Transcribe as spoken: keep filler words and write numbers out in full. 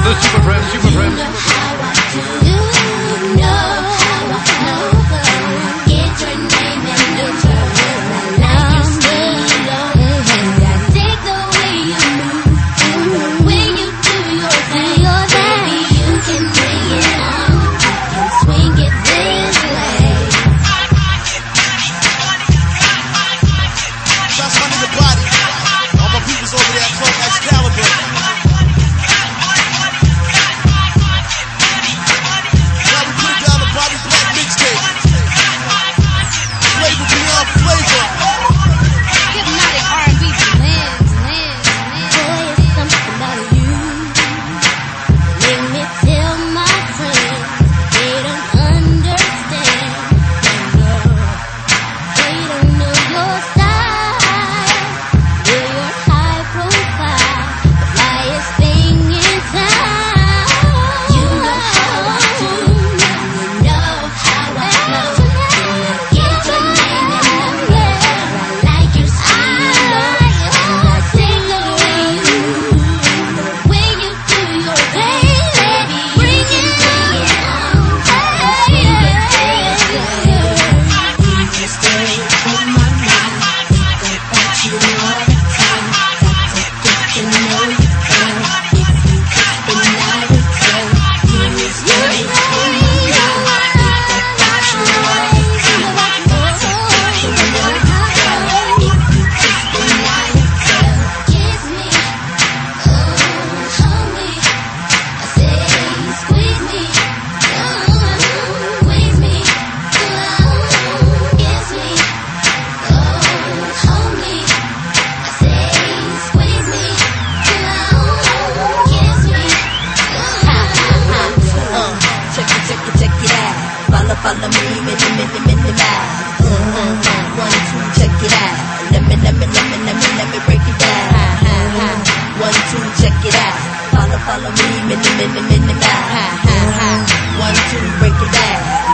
The Super Friends, Super Friends. Follow me, mini, mini, mini, mad. Mm-hmm. One, two, check it out. Let me, let me, let me, let me, let me break it down. Mm-hmm. One, two, check it out. Follow, follow me, mini, mini, mini, mad. Mm-hmm. One, two, break it down.